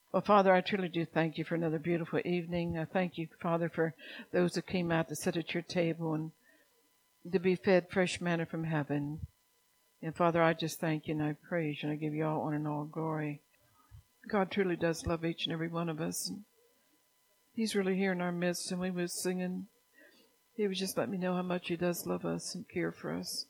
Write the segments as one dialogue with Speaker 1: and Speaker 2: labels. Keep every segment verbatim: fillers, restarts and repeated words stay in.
Speaker 1: Well, Father, I truly do thank you for another beautiful evening. I thank you, Father, for those that came out to sit at your table and to be fed fresh manna from heaven. And Father, I just thank you and I praise you and I give you all honor and all glory. God truly does love each and every one of us. He's really here in our midst, and we was singing. He was just letting me know how much he does love us and care for us.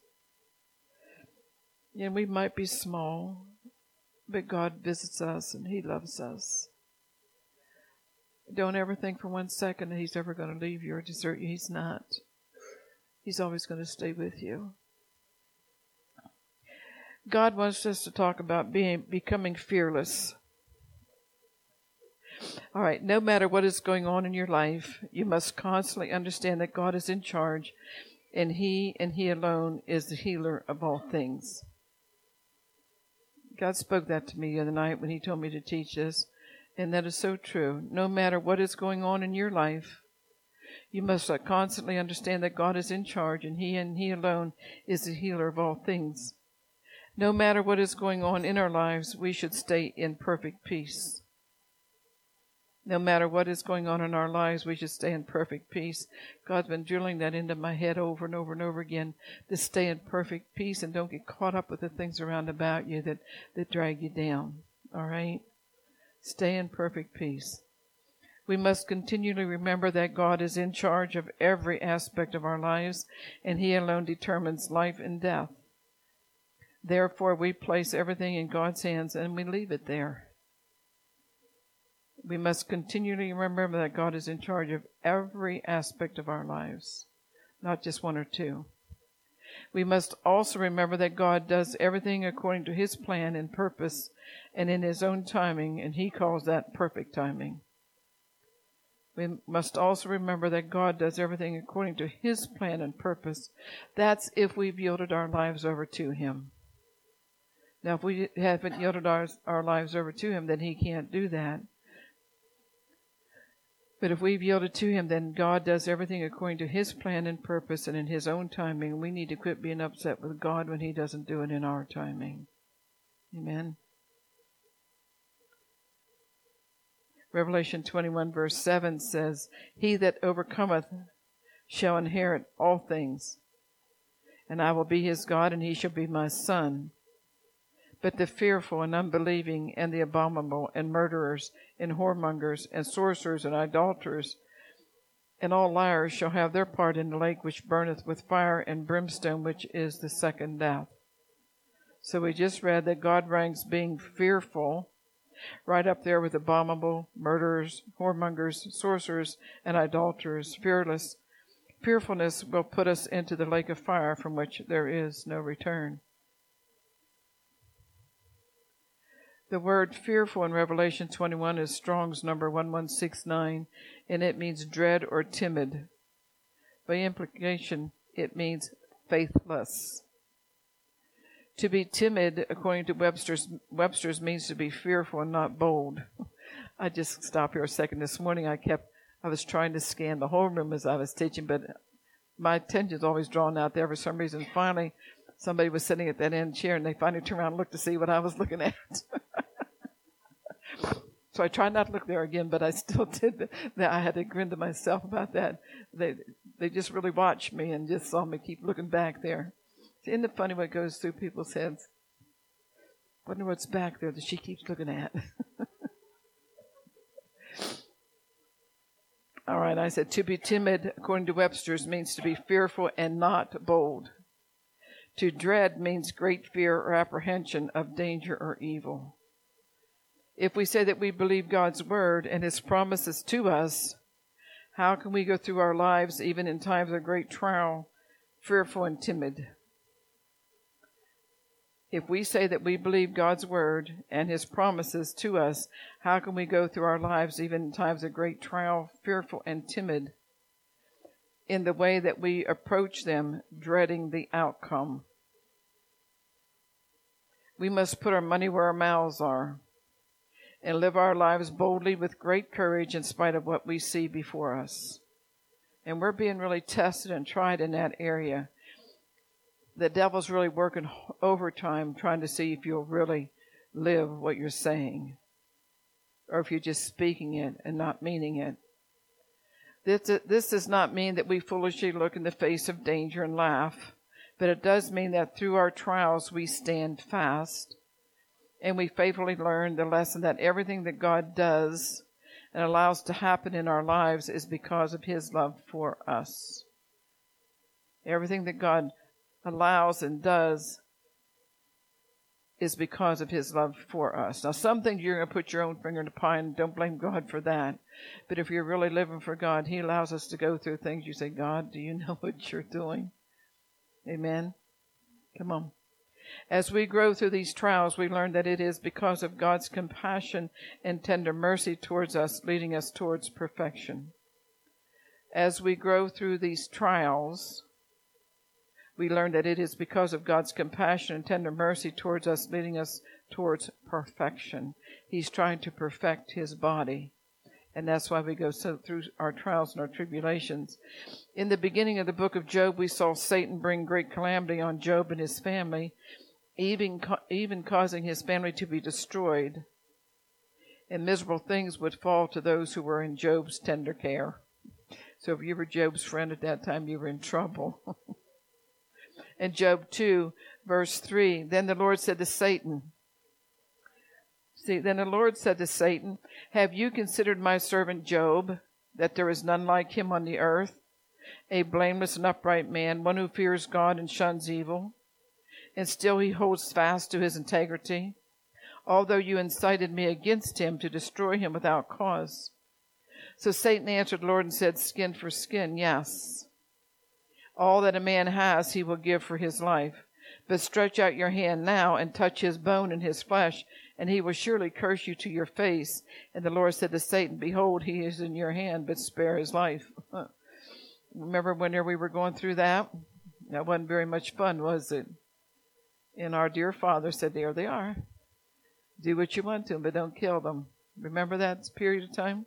Speaker 1: And we might be small, but God visits us and he loves us. Don't ever think for one second that he's ever going to leave you or desert you. He's not. He's always going to stay with you. God wants us to talk about being becoming fearless. All right, no matter what is going on in your life, you must constantly understand that God is in charge, and he and he alone is the healer of all things. God spoke that to me the other night when he told me to teach this, and that is so true. No matter what is going on in your life, you must constantly understand that God is in charge, and he and he alone is the healer of all things. No matter what is going on in our lives, we should stay in perfect peace. No matter what is going on in our lives, we should stay in perfect peace. God's been drilling that into my head over and over and over again, to stay in perfect peace and don't get caught up with the things around about you that, that drag you down. All right? Stay in perfect peace. We must continually remember that God is in charge of every aspect of our lives, and he alone determines life and death. Therefore, we place everything in God's hands and we leave it there. We must continually remember that God is in charge of every aspect of our lives, not just one or two. We must also remember that God does everything according to his plan and purpose and in his own timing, and he calls that perfect timing. We must also remember that God does everything according to his plan and purpose. That's if we've yielded our lives over to him. Now, if we haven't yielded our, our lives over to him, then he can't do that. But if we've yielded to him, then God does everything according to his plan and purpose and in his own timing. We need to quit being upset with God when he doesn't do it in our timing. Amen. Revelation twenty-one verse seven says, "He that overcometh shall inherit all things, and I will be his God, and he shall be my son. But the fearful and unbelieving and the abominable and murderers and whoremongers and sorcerers and idolaters and all liars shall have their part in the lake which burneth with fire and brimstone, which is the second death." So we just read that God ranks being fearful right up there with abominable, murderers, whoremongers, sorcerers, and idolaters. Fearless. Fearfulness will put us into the lake of fire from which there is no return. The word fearful in Revelation twenty-one is Strong's number one one six nine, and it means dread or timid. By implication, it means faithless. To be timid, according to Webster's, Webster's means to be fearful and not bold. I just stopped here a second. This morning I kept, I was trying to scan the whole room as I was teaching, but my attention is always drawn out there for some reason. Finally, somebody was sitting at that end chair, and they finally turned around and looked to see what I was looking at. So I tried not to look there again, but I still did. That I had to grin to myself about that. They they just really watched me and just saw me keep looking back there. Isn't it funny what goes through people's heads? Wonder what's back there that she keeps looking at. All right, I said to be timid, according to Webster's, means to be fearful and not bold. To dread means great fear or apprehension of danger or evil. If we say that we believe God's word and his promises to us, how can we go through our lives, even in times of great trial, fearful and timid? If we say that we believe God's word and his promises to us, how can we go through our lives, even in times of great trial, fearful and timid, in the way that we approach them, dreading the outcome? We must put our money where our mouths are and live our lives boldly with great courage in spite of what we see before us. And we're being really tested and tried in that area. The devil's really working overtime trying to see if you'll really live what you're saying. or if you're just speaking it and not meaning it. This, this does not mean that we foolishly look in the face of danger and laugh, but it does mean that through our trials we stand fast, and we faithfully learn the lesson that everything that God does and allows to happen in our lives is because of His love for us. Everything that God allows and does is because of His love for us. Now, some things you're going to put your own finger in the pie, and don't blame God for that. But if you're really living for God, He allows us to go through things. You say, God, do you know what you're doing? Amen? Come on. As we grow through these trials, we learn that it is because of God's compassion and tender mercy towards us, leading us towards perfection. As we grow through these trials, we learn that it is because of God's compassion and tender mercy towards us, leading us towards perfection. He's trying to perfect His body. And that's why we go so through our trials and our tribulations. In the beginning of the book of Job, we saw Satan bring great calamity on Job and his family, even, even causing his family to be destroyed. And miserable things would fall to those who were in Job's tender care. So if you were Job's friend at that time, you were in trouble. In Job two, verse three, then the Lord said to Satan, See, then the Lord said to Satan, have you considered my servant Job, that there is none like him on the earth, a blameless and upright man, one who fears God and shuns evil? And still he holds fast to his integrity, although you incited me against him to destroy him without cause. So Satan answered the Lord and said, skin for skin, yes. All that a man has he will give for his life. But stretch out your hand now and touch his bone and his flesh, and he will surely curse you to your face. And the Lord said to Satan, behold, he is in your hand, but spare his life. Remember when we were going through that? That wasn't very much fun, was it? And our dear Father said, there they are. Do what you want to them, but don't kill them. Remember that period of time?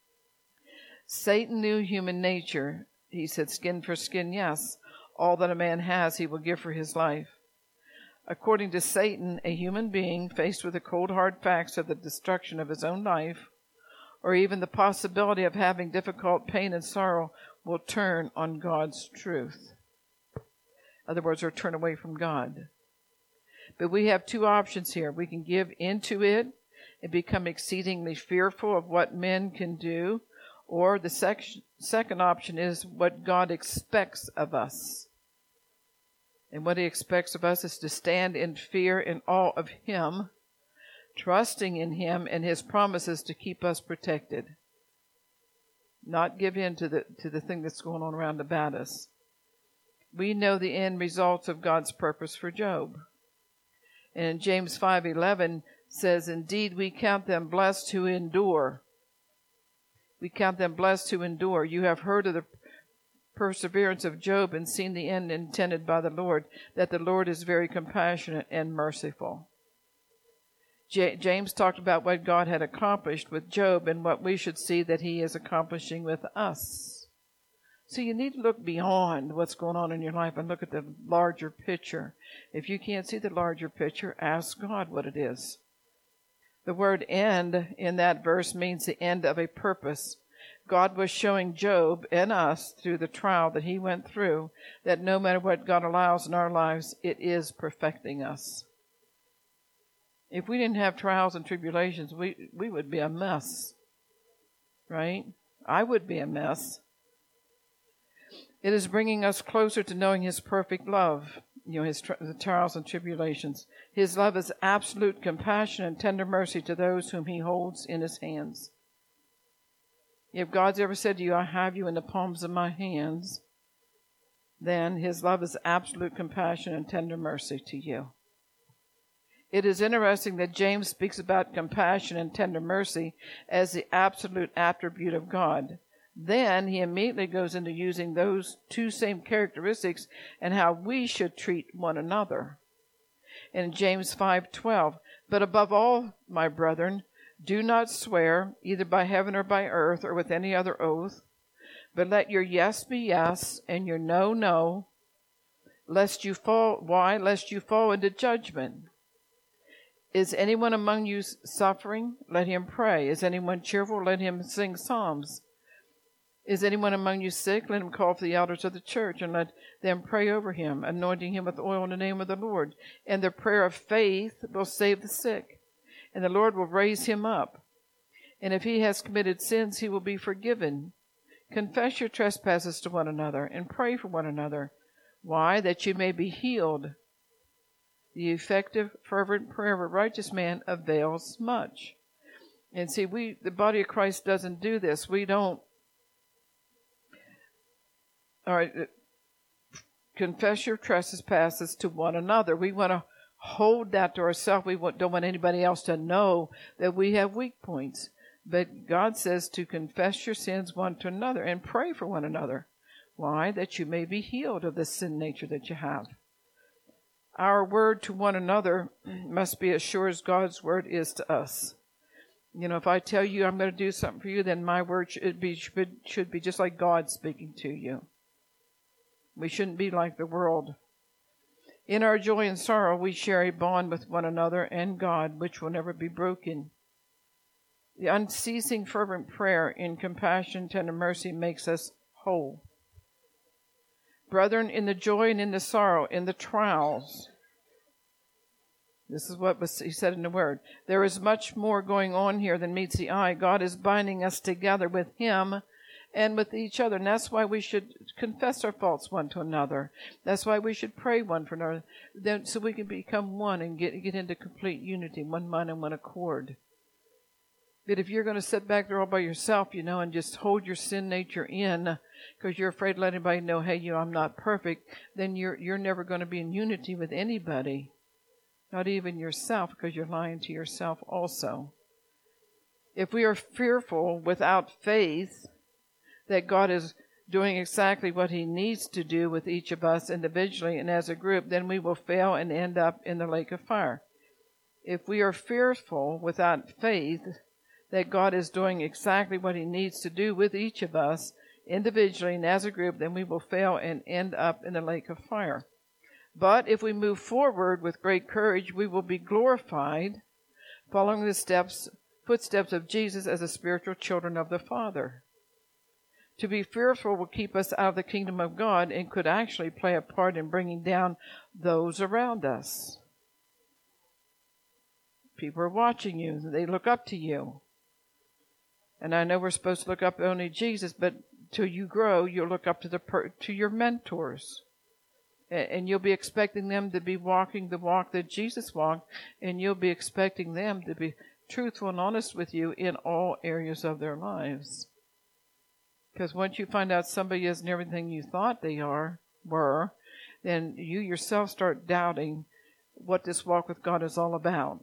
Speaker 1: Satan knew human nature. He said, skin for skin, yes. All that a man has, he will give for his life. According to Satan, a human being faced with the cold, hard facts of the destruction of his own life, or even the possibility of having difficult pain and sorrow, will turn on God's truth. In other words, or turn away from God. But we have two options here. We can give into it and become exceedingly fearful of what men can do, or the sec- second option is what God expects of us. And what He expects of us is to stand in fear and awe of Him, trusting in Him and His promises to keep us protected. Not give in to the, to the thing that's going on around about us. We know the end results of God's purpose for Job. And James five eleven says, indeed, we count them blessed who endure. We count them blessed who endure. You have heard of the perseverance of Job and seen the end intended by the Lord, that the Lord is very compassionate and merciful. J- James talked about what God had accomplished with Job and what we should see that He is accomplishing with us. So you need to look beyond what's going on in your life and look at the larger picture. If you can't see the larger picture, ask God what it is. The word end in that verse means the end of a purpose. God was showing Job and us through the trial that he went through that no matter what God allows in our lives, it is perfecting us. If we didn't have trials and tribulations, we, we would be a mess, right? I would be a mess. It is bringing us closer to knowing His perfect love, you know, His tri- the trials and tribulations. His love is absolute compassion and tender mercy to those whom He holds in His hands. If God's ever said to you, I have you in the palms of my hands, then His love is absolute compassion and tender mercy to you. It is interesting that James speaks about compassion and tender mercy as the absolute attribute of God. Then he immediately goes into using those two same characteristics and how we should treat one another. In James five twelve, but above all, my brethren, do not swear, either by heaven or by earth or with any other oath, but let your yes be yes and your no, no, lest you fall, why? Lest you fall into judgment. Is anyone among you suffering? Let him pray. Is anyone cheerful? Let him sing psalms. Is anyone among you sick? Let him call for the elders of the church, and let them pray over him, anointing him with oil in the name of the Lord. And the prayer of faith will save the sick, and the Lord will raise him up. And if he has committed sins, he will be forgiven. Confess your trespasses to one another, and pray for one another. Why? That you may be healed. The effective, fervent prayer of a righteous man avails much. And see, we, the body of Christ doesn't do this. We don't. All right, confess your trespasses to one another. We want to hold that to ourselves. We don't want anybody else to know that we have weak points. But God says to confess your sins one to another and pray for one another. Why? That you may be healed of the sin nature that you have. Our word to one another must be as sure as God's word is to us. You know, if I tell you I'm going to do something for you, then my word should be, should, should be just like God speaking to you. We shouldn't be like the world. In our joy and sorrow, we share a bond with one another and God, which will never be broken. The unceasing fervent prayer in compassion, tender mercy makes us whole. Brethren, in the joy and in the sorrow, in the trials, this is what was, he said in the Word, there is much more going on here than meets the eye. God is binding us together with Him and with each other. And that's why we should confess our faults one to another. That's why we should pray one for another, then, so we can become one and get, get into complete unity, one mind and one accord. But if you're going to sit back there all by yourself, you know, and just hold your sin nature in because you're afraid to let anybody know, hey, you know, I'm not perfect, then you're you're never going to be in unity with anybody, not even yourself, because you're lying to yourself also. If we are fearful without faith that God is doing exactly what He needs to do with each of us individually and as a group, then we will fail and end up in the lake of fire. If we are fearful without faith that God is doing exactly what He needs to do with each of us individually and as a group, then we will fail and end up in the lake of fire. But if we move forward with great courage, we will be glorified, following the steps, footsteps of Jesus as the spiritual children of the Father. To be fearful will keep us out of the kingdom of God and could actually play a part in bringing down those around us. People are watching you. They look up to you. And I know we're supposed to look up only Jesus, but till you grow, you'll look up to the per- to your mentors. And, and you'll be expecting them to be walking the walk that Jesus walked, and you'll be expecting them to be truthful and honest with you in all areas of their lives. Because once you find out somebody isn't everything you thought they are, were, then you yourself start doubting what this walk with God is all about.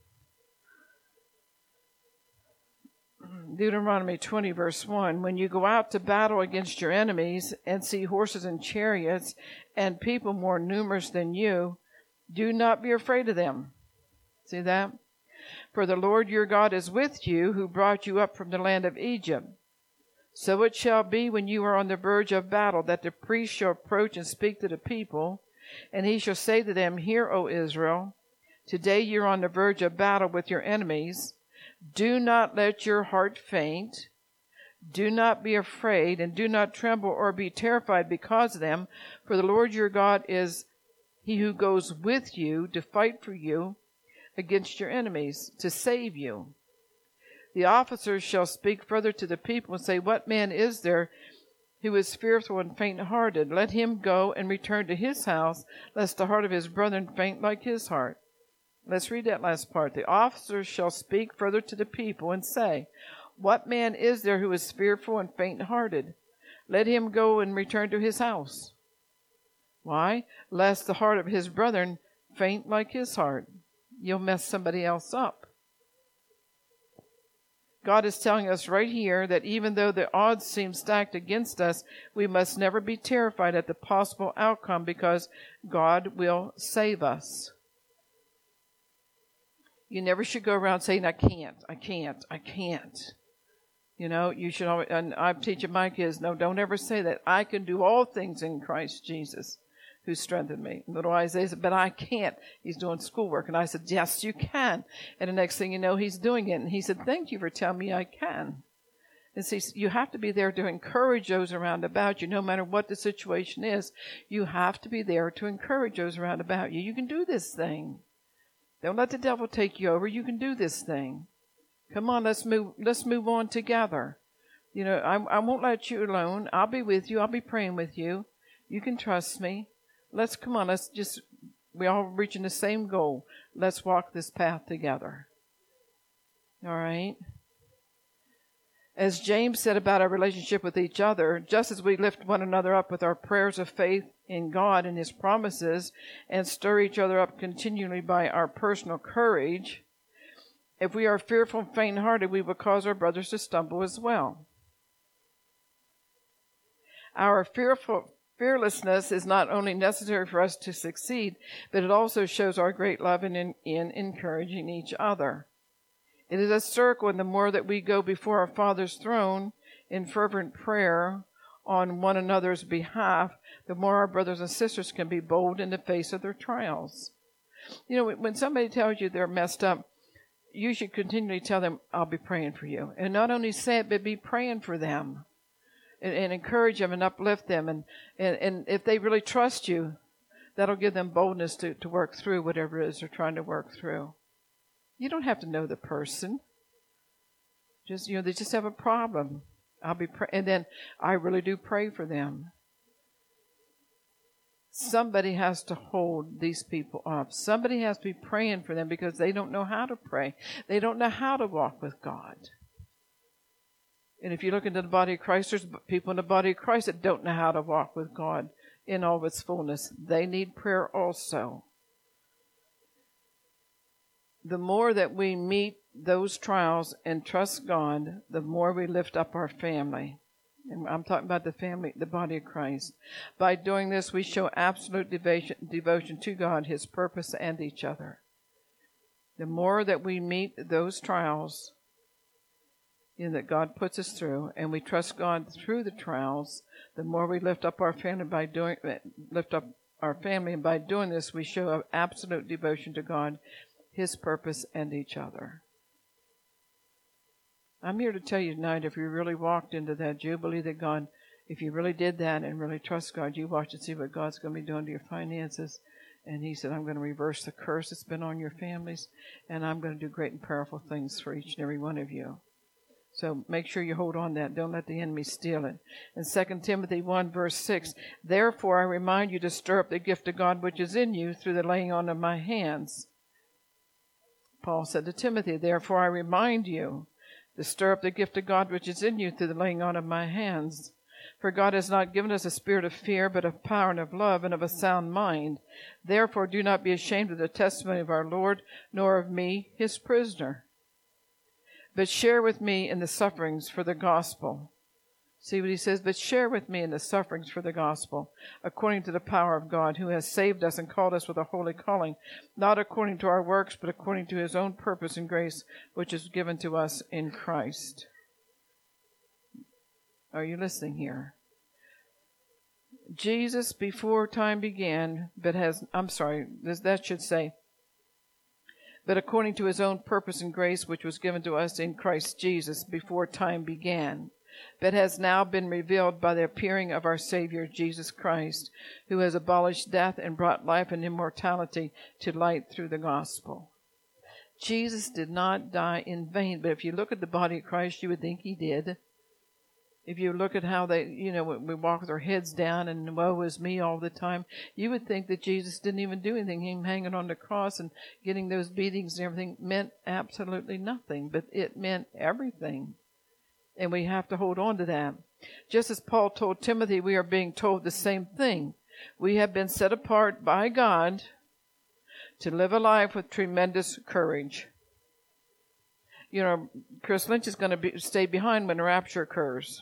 Speaker 1: Deuteronomy twenty, verse one, when you go out to battle against your enemies and see horses and chariots and people more numerous than you, do not be afraid of them. See that? For the Lord your God is with you, who brought you up from the land of Egypt. So it shall be when you are on the verge of battle, that the priest shall approach and speak to the people, and he shall say to them, Hear, O Israel, today you are on the verge of battle with your enemies. Do not let your heart faint. Do not be afraid, and do not tremble or be terrified because of them. For the Lord your God is He who goes with you to fight for you against your enemies, to save you. The officers shall speak further to the people and say, What man is there who is fearful and faint-hearted? Let him go and return to his house, lest the heart of his brethren faint like his heart. Let's read that last part. The officers shall speak further to the people and say, What man is there who is fearful and faint-hearted? Let him go and return to his house. Why? Lest the heart of his brethren faint like his heart. You'll mess somebody else up. God is telling us right here that even though the odds seem stacked against us, we must never be terrified at the possible outcome, because God will save us. You never should go around saying, I can't, I can't, I can't. You know, you should always, and I'm teaching my kids, no, don't ever say that. I can do all things in Christ Jesus. who strengthened me. And little Isaiah said, but I can't. He's doing schoolwork. And I said, yes, you can. And the next thing you know, he's doing it. And he said, thank you for telling me I can. And see, you have to be there to encourage those around about you, no matter what the situation is. You have to be there to encourage those around about you. You can do this thing. Don't let the devil take you over. You can do this thing. Come on, let's move. Let's move on together. You know, I, I won't let you alone. I'll be with you. I'll be praying with you. You can trust me. Let's come on. Let's just. We all reaching the same goal. Let's walk this path together. All right. As James said about our relationship with each other, just as we lift one another up with our prayers of faith in God and His promises and stir each other up continually by our personal courage, if we are fearful and faint-hearted, we will cause our brothers to stumble as well. Our fearful, fearlessness is not only necessary for us to succeed, but it also shows our great love in, in, in encouraging each other. It is a circle, and the more that we go before our Father's throne in fervent prayer on one another's behalf, the more our brothers and sisters can be bold in the face of their trials. You know, when somebody tells you they're messed up, you should continually tell them, I'll be praying for you. And not only say it, but be praying for them and, and encourage them and uplift them. And, and, and if they really trust you, that'll give them boldness to, to work through whatever it is they're trying to work through. You don't have to know the person. Just, you know, they just have a problem. I'll be pray- and then I really do pray for them. Somebody has to hold these people up. Somebody has to be praying for them because they don't know how to pray. They don't know how to walk with God. And if you look into the body of Christ, there's people in the body of Christ that don't know how to walk with God in all of its fullness. They need prayer also. The more that we meet those trials and trust God, the more we lift up our family. And I'm talking about the family, the body of Christ. By doing this, we show absolute devotion, devotion to God, His purpose, and each other. The more that we meet those trials, you know, that God puts us through, and we trust God through the trials, the more we lift up our family by doing lift up our family, and by doing this, we show absolute devotion to God, His purpose, and each other. I'm here to tell you tonight, if you really walked into that jubilee that God, if you really did that and really trust God, you watch and see what God's going to be doing to your finances. And He said, I'm going to reverse the curse that's been on your families, and I'm going to do great and powerful things for each and every one of you. So make sure you hold on to that. Don't let the enemy steal it. In Second Timothy one, verse six, therefore I remind you to stir up the gift of God which is in you through the laying on of my hands. Paul said to Timothy, therefore I remind you to stir up the gift of God which is in you through the laying on of my hands. For God has not given us a spirit of fear, but of power and of love and of a sound mind. Therefore do not be ashamed of the testimony of our Lord, nor of me, His prisoner. But share with me in the sufferings for the gospel. See what he says? But share with me in the sufferings for the gospel, according to the power of God, who has saved us and called us with a holy calling, not according to our works, but according to His own purpose and grace, which is given to us in Christ. Are you listening here? Jesus, before time began, but has, I'm sorry, that should say, but according to His own purpose and grace, which was given to us in Christ Jesus before time began, but has now been revealed by the appearing of our Savior, Jesus Christ, who has abolished death and brought life and immortality to light through the gospel. Jesus did not die in vain, but if you look at the body of Christ, you would think He did. If you look at how they, you know, we walk with our heads down and woe is me all the time, you would think that Jesus didn't even do anything. Him hanging on the cross and getting those beatings and everything meant absolutely nothing, but it meant everything. And we have to hold on to that. Just as Paul told Timothy, we are being told the same thing. We have been set apart by God to live a life with tremendous courage. You know, Chris Lynch is going to be, stay behind when the rapture occurs.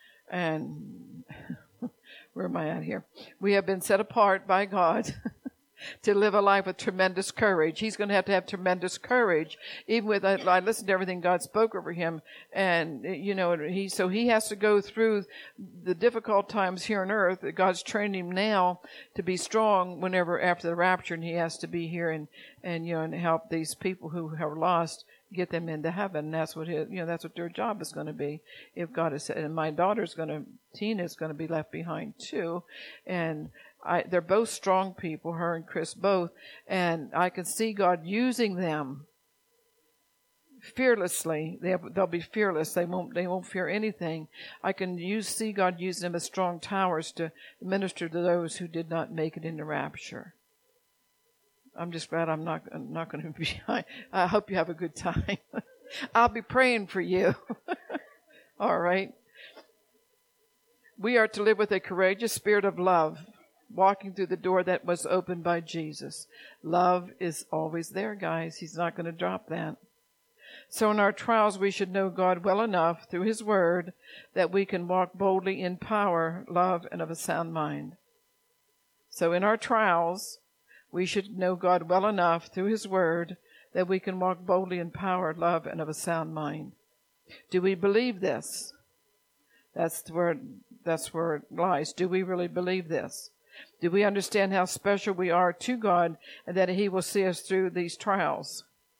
Speaker 1: And where am I at here? We have been set apart by God to live a life with tremendous courage. He's going to have to have tremendous courage. Even with, I, I listened to everything God spoke over him, and, you know, he, so he has to go through the difficult times here on earth. God's training him now to be strong whenever, after the rapture, and he has to be here and, and, you know, and help these people who are lost, get them into heaven. And that's what his, you know, that's what their job is going to be. If God is, and my daughter's going to, Tina's going to be left behind too. And I, they're both strong people, her and Chris both, and I can see God using them fearlessly. They, they'll be fearless. They won't. They won't fear anything. I can use see God using them as strong towers to minister to those who did not make it into rapture. I'm just glad I'm not. I'm not going to be. I, I hope you have a good time. I'll be praying for you. All right. We are to live with a courageous spirit of love, walking through the door that was opened by Jesus. Love is always there, guys. He's not going to drop that. So in our trials, we should know God well enough through His Word that we can walk boldly in power, love, and of a sound mind. So in our trials, we should know God well enough through His Word that we can walk boldly in power, love, and of a sound mind. Do we believe this? That's where, that's where it lies. Do we really believe this? Do we understand how special we are to God and that He will see us through these trials?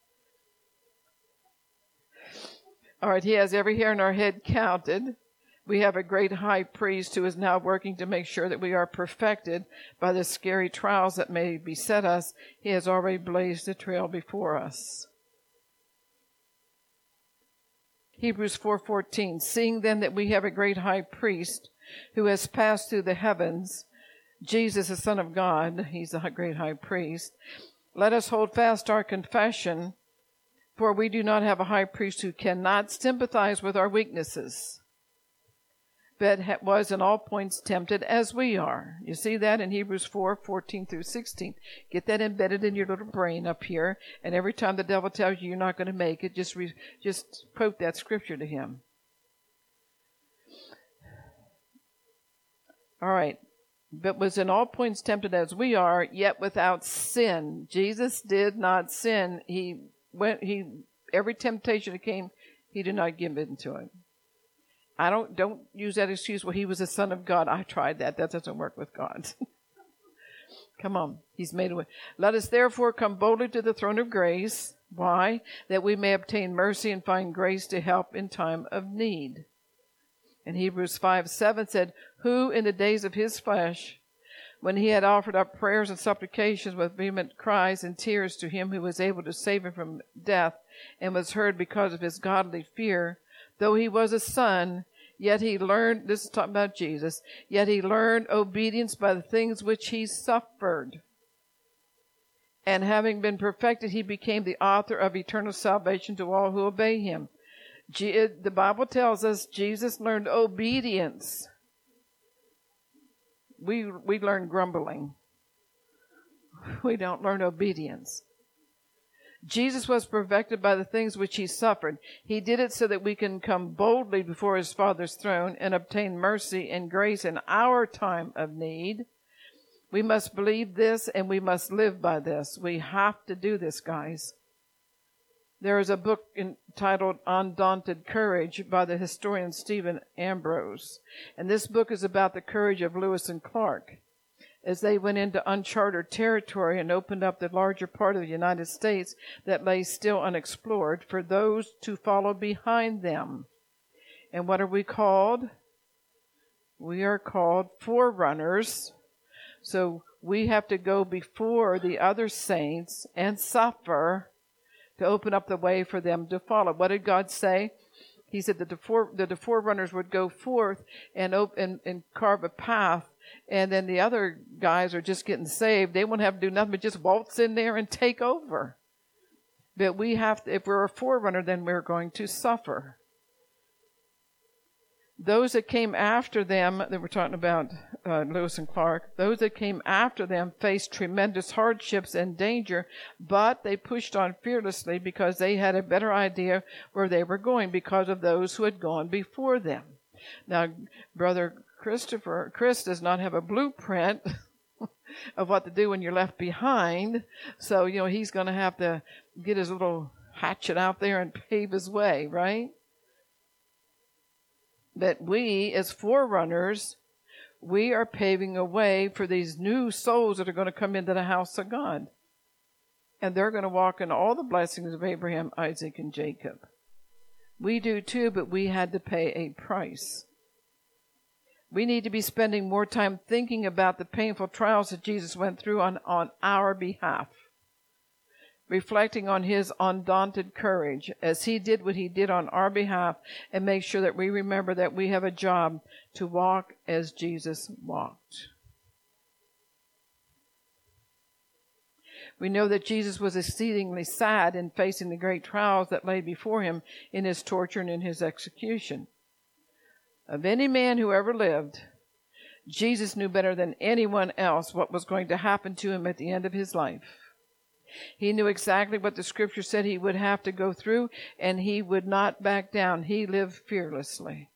Speaker 1: All right, He has every hair in our head counted. We have a great high priest who is now working to make sure that we are perfected by the scary trials that may beset us. He has already blazed a trail before us. Hebrews four fourteen, seeing then that we have a great high priest who has passed through the heavens, Jesus, the Son of God, He's the great high priest, let us hold fast our confession, for we do not have a high priest who cannot sympathize with our weaknesses, but was in all points tempted as we are. You see that in Hebrews four fourteen through sixteen. Get that embedded in your little brain up here, and every time the devil tells you you're not going to make it, just re, just quote that scripture to him. All right. But was in all points tempted as we are, yet without sin. Jesus did not sin. He went, he, every temptation that came, He did not give in to it. I don't, don't use that excuse, well, He was the Son of God. I tried that. That doesn't work with God. Come on. He's made a way. Let us therefore come boldly to the throne of grace. Why? That we may obtain mercy and find grace to help in time of need. And Hebrews five seven said, who in the days of His flesh, when He had offered up prayers and supplications with vehement cries and tears to Him who was able to save Him from death, and was heard because of His godly fear, though He was a son, yet He learned, this is talking about Jesus, yet He learned obedience by the things which He suffered. And having been perfected, He became the author of eternal salvation to all who obey Him. The Bible tells us Jesus learned obedience. We we learn grumbling. We don't learn obedience. Jesus was perfected by the things which He suffered. He did it so that we can come boldly before His Father's throne and obtain mercy and grace in our time of need. We must believe this and we must live by this. We have to do this, guys. There is a book entitled Undaunted Courage by the historian Stephen Ambrose. And this book is about the courage of Lewis and Clark as they went into uncharted territory and opened up the larger part of the United States that lay still unexplored for those to follow behind them. And what are we called? We are called forerunners. So we have to go before the other saints and suffer to open up the way for them to follow. What did God say? He said that the, fore, that the forerunners would go forth and, open, and, and carve a path, and then the other guys are just getting saved. They won't have to do nothing but just waltz in there and take over. But we have to, if we're a forerunner, then we're going to suffer. Those that came after them, that we're talking about uh, Lewis and Clark, those that came after them faced tremendous hardships and danger, but they pushed on fearlessly because they had a better idea where they were going because of those who had gone before them. Now, Brother Christopher, Chris does not have a blueprint of what to do when you're left behind. So, you know, he's going to have to get his little hatchet out there and pave his way, right? That we, as forerunners, we are paving a way for these new souls that are going to come into the house of God. And they're going to walk in all the blessings of Abraham, Isaac, and Jacob. We do too, but we had to pay a price. We need to be spending more time thinking about the painful trials that Jesus went through on, on our behalf. Reflecting on his undaunted courage as he did what he did on our behalf, and make sure that we remember that we have a job to walk as Jesus walked. We know that Jesus was exceedingly sad in facing the great trials that lay before him in his torture and in his execution. Of any man who ever lived, Jesus knew better than anyone else what was going to happen to him at the end of his life. He knew exactly what the scripture said he would have to go through, and he would not back down. He lived fearlessly.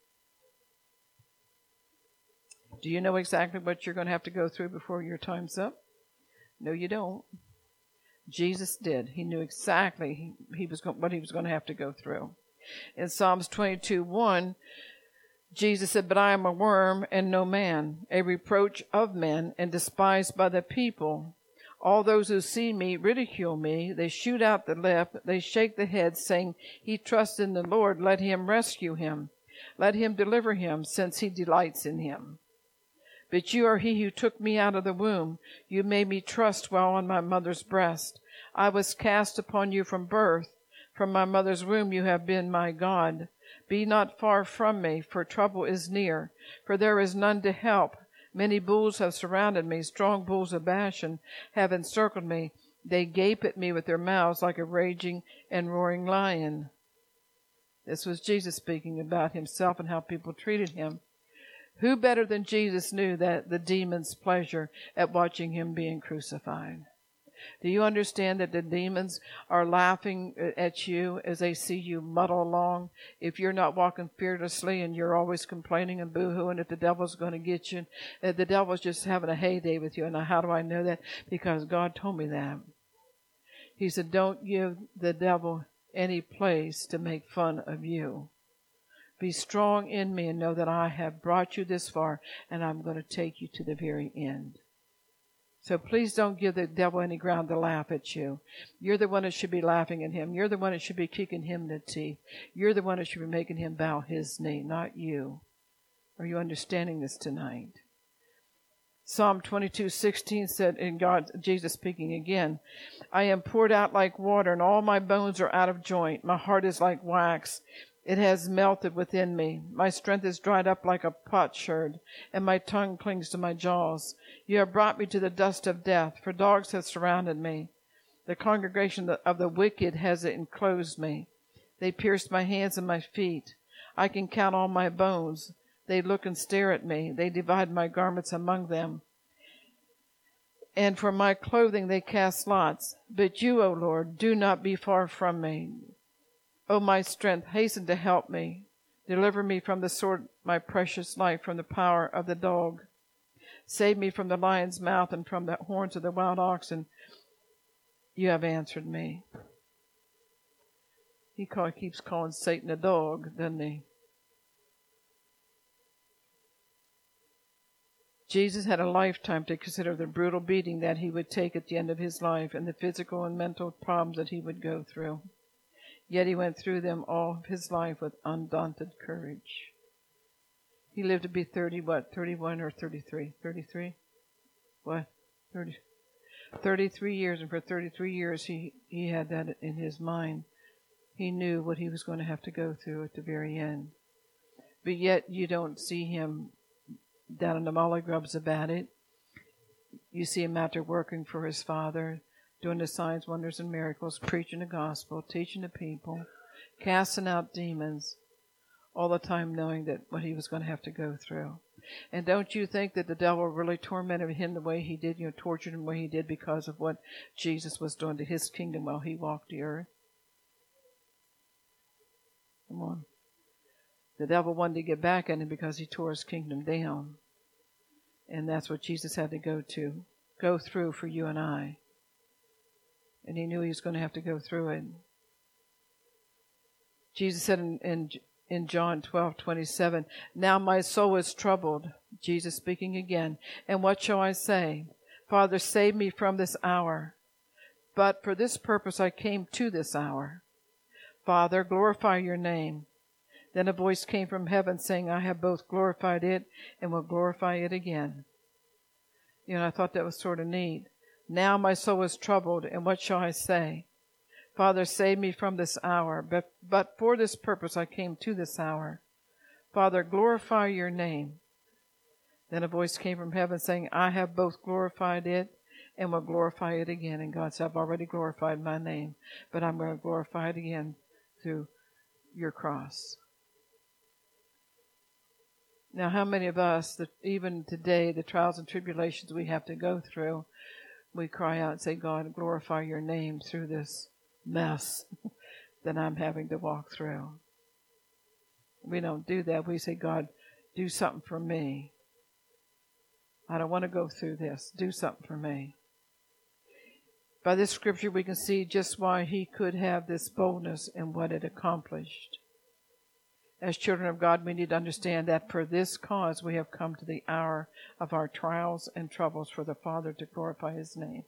Speaker 1: Do you know exactly what you're going to have to go through before your time's up? No, you don't. Jesus did. He knew exactly he, he was go- what he was going to have to go through. In Psalms twenty-two one, Jesus said, "But I am a worm and no man, a reproach of men and despised by the people. All those who see me ridicule me. They shoot out the lip. They shake the head, saying, 'He trusts in the Lord. Let him rescue him. Let him deliver him, since he delights in him.' But you are he who took me out of the womb. You made me trust while on my mother's breast. I was cast upon you from birth. From my mother's womb you have been my God. Be not far from me, for trouble is near, for there is none to help. Many bulls have surrounded me. Strong bulls of Bashan have encircled me. They gape at me with their mouths like a raging and roaring lion." This was Jesus speaking about himself and how people treated him. Who better than Jesus knew that the demons' pleasure at watching him being crucified? Do you understand that the demons are laughing at you as they see you muddle along? If you're not walking fearlessly and you're always complaining and boo-hooing that the devil's going to get you, that the devil's just having a heyday with you. And how do I know that? Because God told me that. He said, don't give the devil any place to make fun of you. Be strong in me and know that I have brought you this far, and I'm going to take you to the very end. So please don't give the devil any ground to laugh at you. You're the one that should be laughing at him. You're the one that should be kicking him in the teeth. You're the one that should be making him bow his knee, not you. Are you understanding this tonight? Psalm twenty-two sixteen said, in God, Jesus speaking again, "I am poured out like water, and all my bones are out of joint. My heart is like wax. It has melted within me. My strength is dried up like a potsherd, and my tongue clings to my jaws. You have brought me to the dust of death, for dogs have surrounded me. The congregation of the wicked has enclosed me. They pierced my hands and my feet. I can count all my bones. They look and stare at me. They divide my garments among them. And for my clothing they cast lots. But you, O Lord, do not be far from me. O my strength, hasten to help me. Deliver me from the sword, my precious life, from the power of the dog. Save me from the lion's mouth and from the horns of the wild oxen. You have answered me." He call, keeps calling Satan a dog, doesn't he? Jesus had a lifetime to consider the brutal beating that he would take at the end of his life and the physical and mental problems that he would go through. Yet he went through them all of his life with undaunted courage. He lived to be thirty, what, thirty-one or thirty-three? thirty-three? What? thirty, thirty-three years, and for thirty-three years he, he had that in his mind. He knew what he was going to have to go through at the very end. But yet you don't see him down in the molly grubs about it. You see him out there working for his Father, doing the signs, wonders, and miracles, preaching the gospel, teaching the people, casting out demons, all the time knowing that what he was going to have to go through. And don't you think that the devil really tormented him the way he did, you know, tortured him the way he did because of what Jesus was doing to his kingdom while he walked the earth? Come on. The devil wanted to get back at him because he tore his kingdom down. And that's what Jesus had to go to. go through for you and I. And he knew he was going to have to go through it. Jesus said in, in, in John twelve twenty-seven, now my soul is troubled. Jesus speaking again. And what shall I say? Father, save me from this hour. But for this purpose I came to this hour. Father, glorify your name. Then a voice came from heaven saying, I have both glorified it and will glorify it again. You know, I thought that was sort of neat. Now my soul is troubled, and what shall I say? Father, save me from this hour. But, but for this purpose I came to this hour. Father, glorify your name. Then a voice came from heaven saying, I have both glorified it and will glorify it again. And God said, I've already glorified my name, but I'm going to glorify it again through your cross. Now, how many of us, that even today, the trials and tribulations we have to go through, we cry out and say, God, glorify your name through this mess that I'm having to walk through. We don't do that. We say, God, do something for me. I don't want to go through this. Do something for me. By this scripture, we can see just why he could have this boldness and what it accomplished. As children of God, we need to understand that for this cause we have come to the hour of our trials and troubles for the Father to glorify his name.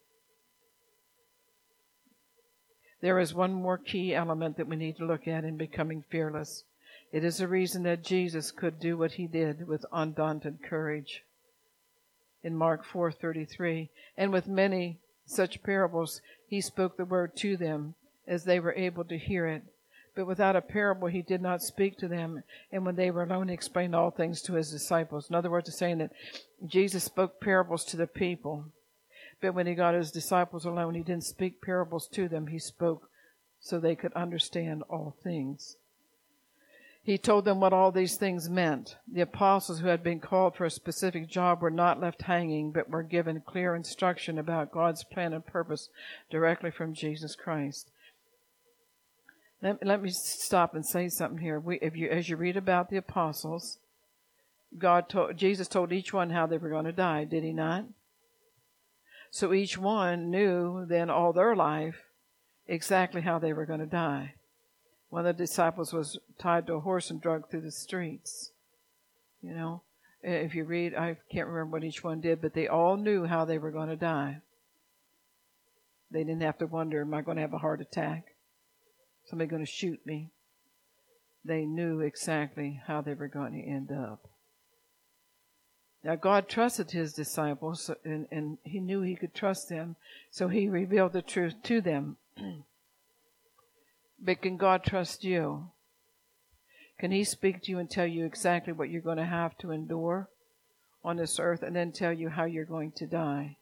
Speaker 1: There is one more key element that we need to look at in becoming fearless. It is the reason that Jesus could do what he did with undaunted courage. In Mark four thirty-three, and with many such parables he spoke the word to them as they were able to hear it. But without a parable he did not speak to them, and when they were alone he explained all things to his disciples. In other words, it's saying that Jesus spoke parables to the people, but when he got his disciples alone he didn't speak parables to them. He spoke so they could understand all things. He told them what all these things meant. The apostles who had been called for a specific job were not left hanging, but were given clear instruction about God's plan and purpose directly from Jesus Christ. Let, let me stop and say something here. We, if you, as you read about the apostles, God told, Jesus told each one how they were going to die, did he not? So each one knew then all their life exactly how they were going to die. One of the disciples was tied to a horse and dragged through the streets. You know, if you read, I can't remember what each one did, but they all knew how they were going to die. They didn't have to wonder, am I going to have a heart attack? Somebody going to shoot me? They knew exactly how they were going to end up. Now, God trusted his disciples, and, and he knew he could trust them, so he revealed the truth to them. But can God trust you? Can he speak to you and tell you exactly what you're going to have to endure on this earth and then tell you how you're going to die?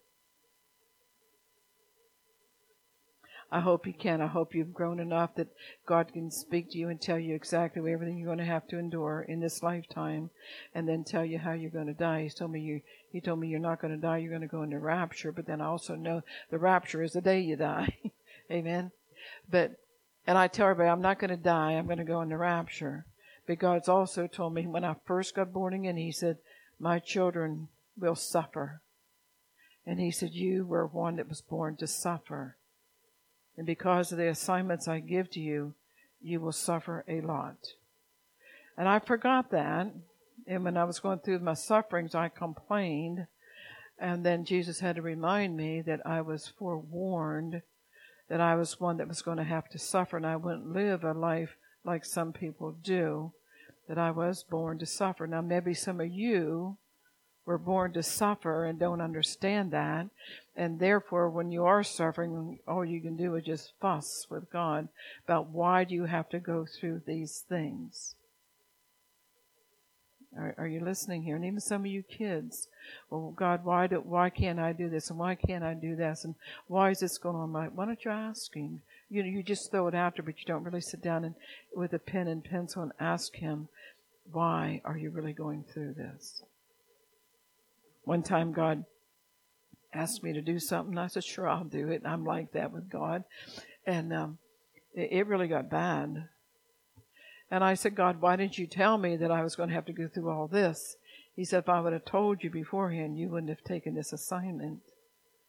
Speaker 1: I hope he can. I hope you've grown enough that God can speak to you and tell you exactly everything you're going to have to endure in this lifetime and then tell you how you're going to die. He told me you, he told me you're not going to die, you're going to go into rapture, but then I also know the rapture is the day you die. Amen? But And I tell everybody, I'm not going to die. I'm going to go into rapture. But God's also told me when I first got born again, he said, my children will suffer. And he said, you were one that was born to suffer. And because of the assignments I give to you, you will suffer a lot. And I forgot that. And when I was going through my sufferings, I complained. And then Jesus had to remind me that I was forewarned that I was one that was going to have to suffer, and I wouldn't live a life like some people do, that I was born to suffer. Now, maybe some of you were born to suffer and don't understand that, and therefore, when you are suffering, all you can do is just fuss with God about why do you have to go through these things. Are, are you listening here? And even some of you kids, well, God, why do, why can't I do this? And why can't I do this? And why is this going on? Like, why don't you ask him? You know, you just throw it out there, but you don't really sit down and with a pen and pencil and ask him, why are you really going through this? One time God asked me to do something. I said, sure, I'll do it. And I'm like that with God. And um, it, it really got bad. And I said, God, why didn't you tell me that I was going to have to go through all this? He said, if I would have told you beforehand, you wouldn't have taken this assignment.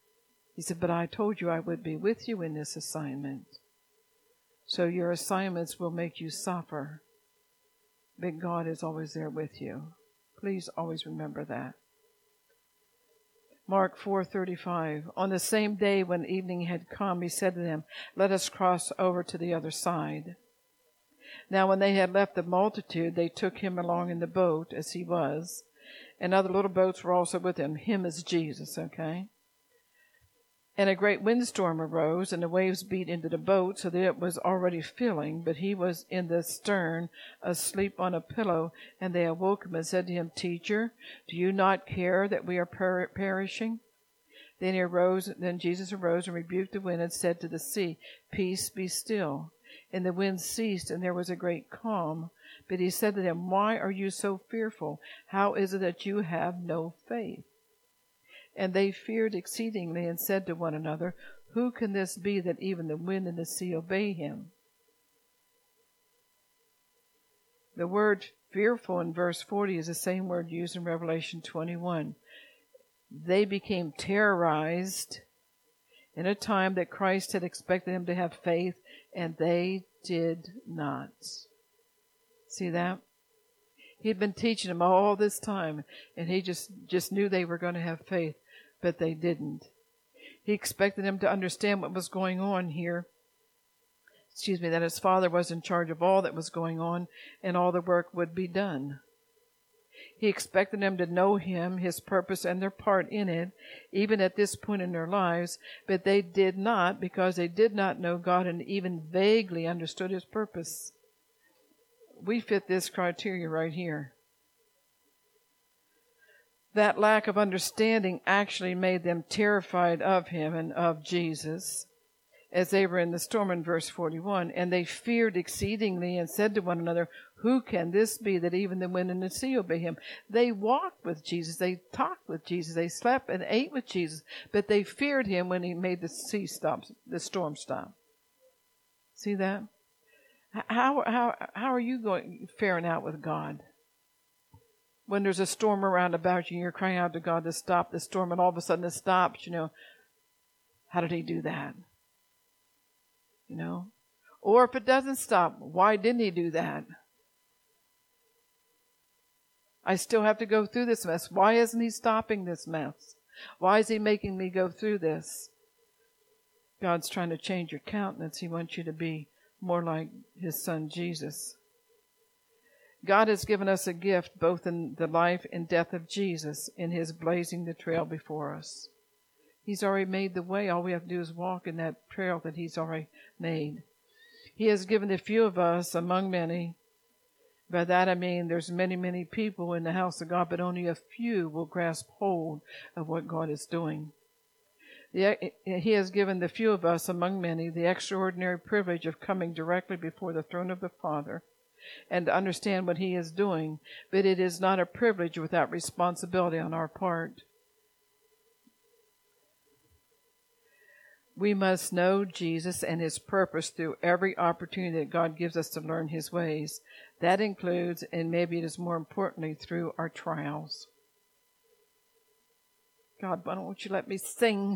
Speaker 1: He said, but I told you I would be with you in this assignment. So your assignments will make you suffer. But God is always there with you. Please always remember that. Mark four thirty-five. On the same day when evening had come, he said to them, let us cross over to the other side. Now when they had left the multitude, they took him along in the boat as he was. And other little boats were also with him. Him is Jesus, okay? And a great windstorm arose, and the waves beat into the boat, so that it was already filling. But he was in the stern, asleep on a pillow. And they awoke him and said to him, Teacher, do you not care that we are per- perishing? Then he arose. Then Jesus arose and rebuked the wind and said to the sea, Peace, be still. And the wind ceased, and there was a great calm. But he said to them, Why are you so fearful? How is it that you have no faith? And they feared exceedingly and said to one another, Who can this be that even the wind and the sea obey him? The word fearful in verse forty is the same word used in Revelation twenty-one. They became terrorized in a time that Christ had expected them to have faith, and they did not. See that? He'd been teaching them all this time, and he just, just knew they were going to have faith, but they didn't. He expected them to understand what was going on here. Excuse me, that his Father was in charge of all that was going on, and all the work would be done. He expected them to know him, his purpose, and their part in it, even at this point in their lives, but they did not, because they did not know God and even vaguely understood his purpose. We fit this criteria right here. That lack of understanding actually made them terrified of him and of Jesus, as they were in the storm in verse forty-one. And they feared exceedingly and said to one another, Who can this be that even the wind and the sea obey him? They walked with Jesus. They talked with Jesus. They slept and ate with Jesus. But they feared him when he made the sea stop, the storm stop. See that? How how how are you going faring out with God? When there's a storm around about you, and you're crying out to God to stop the storm, and all of a sudden it stops. You know, how did he do that? You know, or if it doesn't stop, why didn't he do that? I still have to go through this mess. Why isn't he stopping this mess? Why is he making me go through this? God's trying to change your countenance. He wants you to be more like his son Jesus. God has given us a gift both in the life and death of Jesus, in his blazing the trail before us. He's already made the way. All we have to do is walk in that trail that he's already made. He has given a few of us among many. By that I mean there's many, many people in the house of God, but only a few will grasp hold of what God is doing. The, he has given the few of us among many the extraordinary privilege of coming directly before the throne of the Father and to understand what he is doing, but it is not a privilege without responsibility on our part. We must know Jesus and his purpose through every opportunity that God gives us to learn his ways. That includes, and maybe it is more importantly, through our trials. God, why don't you let me sing?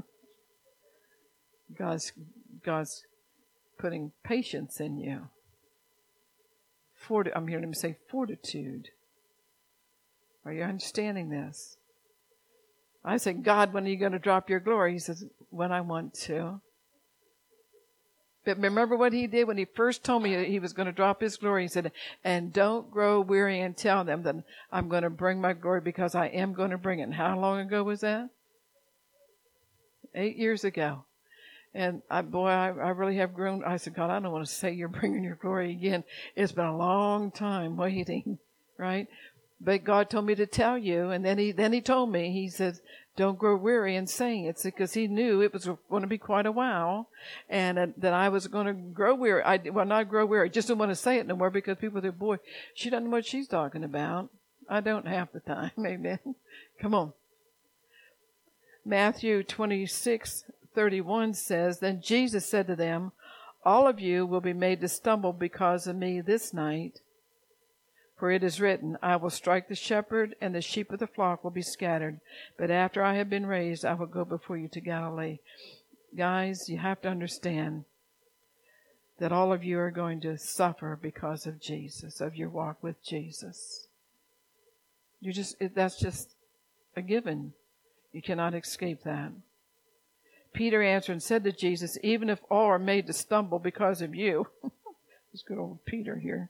Speaker 1: God's, God's putting patience in you. Forti- I'm hearing him say fortitude. Are you understanding this? I said, God, when are you going to drop your glory? He says, when I want to. But remember what he did when he first told me he was going to drop his glory? He said, and don't grow weary and tell them that I'm going to bring my glory, because I am going to bring it. And how long ago was that? Eight years ago. And I, boy, I, I really have grown. I said, God, I don't want to say you're bringing your glory again. It's been a long time waiting, right? But God told me to tell you. And then he, then he told me, he said, don't grow weary in saying it, because he knew it was going to be quite a while, and uh, that I was going to grow weary. I, well, not grow weary. I just didn't want to say it no more, because people said, boy, she doesn't know what she's talking about. I don't have the time. Amen. Come on. Matthew twenty-six thirty-one says, then Jesus said to them, all of you will be made to stumble because of me this night. For it is written, I will strike the shepherd, and the sheep of the flock will be scattered. But after I have been raised, I will go before you to Galilee. Guys, you have to understand that all of you are going to suffer because of Jesus, of your walk with Jesus. You just that's just a given. You cannot escape that. Peter answered and said to Jesus, even if all are made to stumble because of you. This good old Peter here.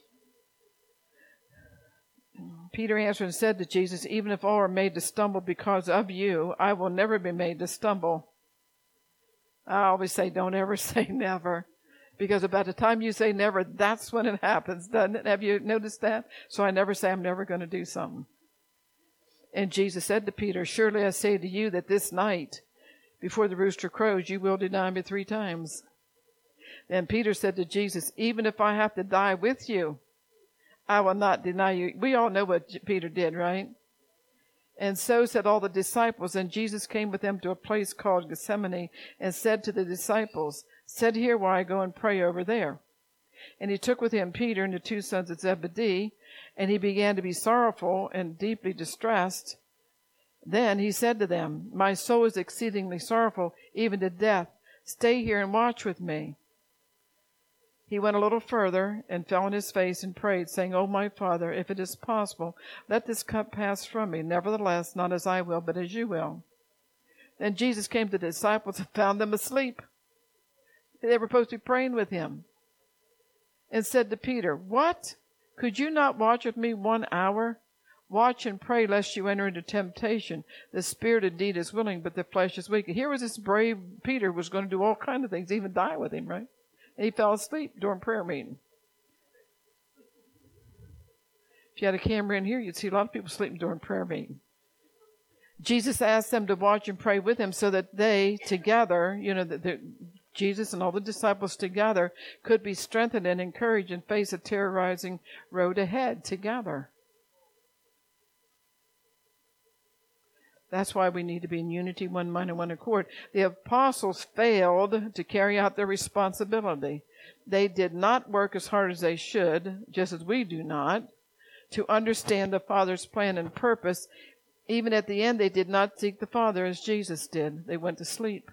Speaker 1: Peter answered and said to Jesus, even if all are made to stumble because of you, I will never be made to stumble. I always say, don't ever say never. Because about the time you say never, that's when it happens, doesn't it? Have you noticed that? So I never say I'm never going to do something. And Jesus said to Peter, surely I say to you that this night, before the rooster crows, you will deny me three times. Then Peter said to Jesus, even if I have to die with you, I will not deny you. We all know what Peter did, right? And so said all the disciples. And Jesus came with them to a place called Gethsemane and said to the disciples, sit here while I go and pray over there. And he took with him Peter and the two sons of Zebedee, and he began to be sorrowful and deeply distressed. Then he said to them, my soul is exceedingly sorrowful, even to death. Stay here and watch with me. He went a little further and fell on his face and prayed, saying, O my Father, if it is possible, let this cup pass from me. Nevertheless, not as I will, but as you will. Then Jesus came to the disciples and found them asleep. They were supposed to be praying with him. And said to Peter, what? Could you not watch with me one hour? Watch and pray lest you enter into temptation. The spirit indeed is willing, but the flesh is weak. And here was this brave Peter who was going to do all kinds of things, even die with him, right? And he fell asleep during prayer meeting. If you had a camera in here, you'd see a lot of people sleeping during prayer meeting. Jesus asked them to watch and pray with him so that they together, you know, the, the, Jesus and all the disciples together could be strengthened and encouraged and face a terrorizing road ahead together. That's why we need to be in unity, one mind, and one accord. The apostles failed to carry out their responsibility. They did not work as hard as they should, just as we do not, to understand the Father's plan and purpose. Even at the end, they did not seek the Father as Jesus did. They went to sleep.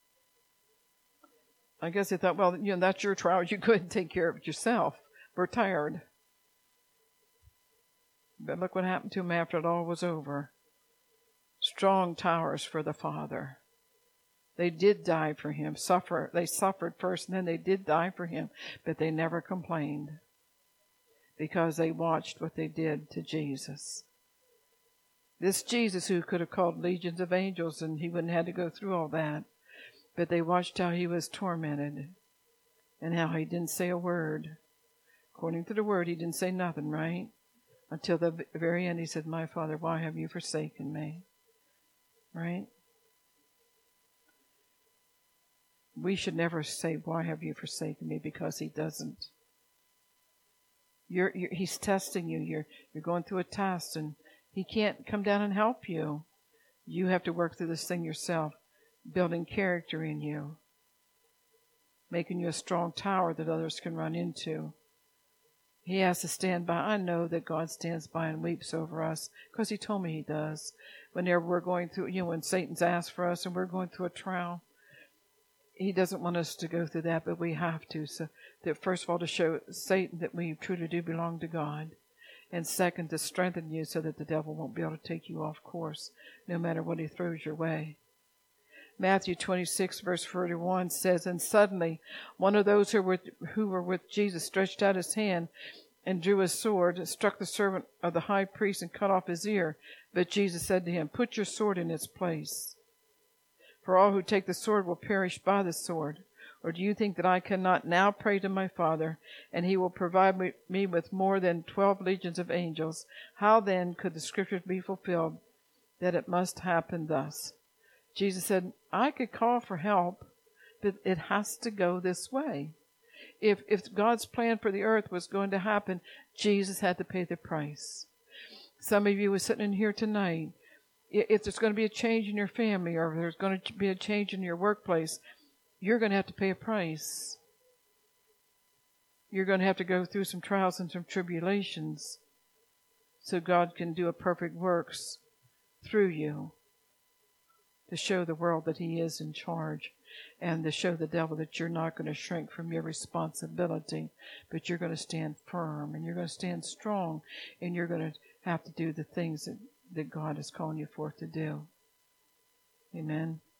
Speaker 1: I guess they thought, well, you know, that's your trial. You couldn't take care of it yourself. We're tired. But look what happened to them after it all was over. Strong towers for the Father. They did die for him. Suffer. They suffered first, and then they did die for him. But they never complained because they watched what they did to Jesus. This Jesus who could have called legions of angels, and he wouldn't have had to go through all that. But they watched how he was tormented and how he didn't say a word. According to the word, he didn't say nothing, right? Until the very end, he said, my Father, why have you forsaken me? Right? We should never say, why have you forsaken me? Because he doesn't. You're, you're, he's testing you. You're, you're going through a test, and he can't come down and help you. You have to work through this thing yourself, building character in you, making you a strong tower that others can run into. He has to stand by. I know that God stands by and weeps over us because he told me he does. Whenever we're going through, you know, when Satan's asked for us and we're going through a trial, he doesn't want us to go through that, but we have to. So that first of all, to show Satan that we truly do belong to God. And second, to strengthen you so that the devil won't be able to take you off course, no matter what he throws your way. Matthew twenty-six, verse forty-one says, and suddenly one of those who were, who were with Jesus stretched out his hand and drew his sword, struck the servant of the high priest and cut off his ear. But Jesus said to him, put your sword in its place. For all who take the sword will perish by the sword. Or do you think that I cannot now pray to my Father, and he will provide me, me with more than twelve legions of angels? How then could the scriptures be fulfilled that it must happen thus? Jesus said, I could call for help, but it has to go this way. If if God's plan for the earth was going to happen, Jesus had to pay the price. Some of you are sitting in here tonight. If there's going to be a change in your family, or if there's going to be a change in your workplace, you're going to have to pay a price. you're going to have to go through some trials and some tribulations so God can do a perfect works through you to show the world that He is in charge and to show the devil that you're not going to shrink from your responsibility, but you're going to stand firm and you're going to stand strong and you're going to have to do the things that, that God is calling you forth to do. Amen.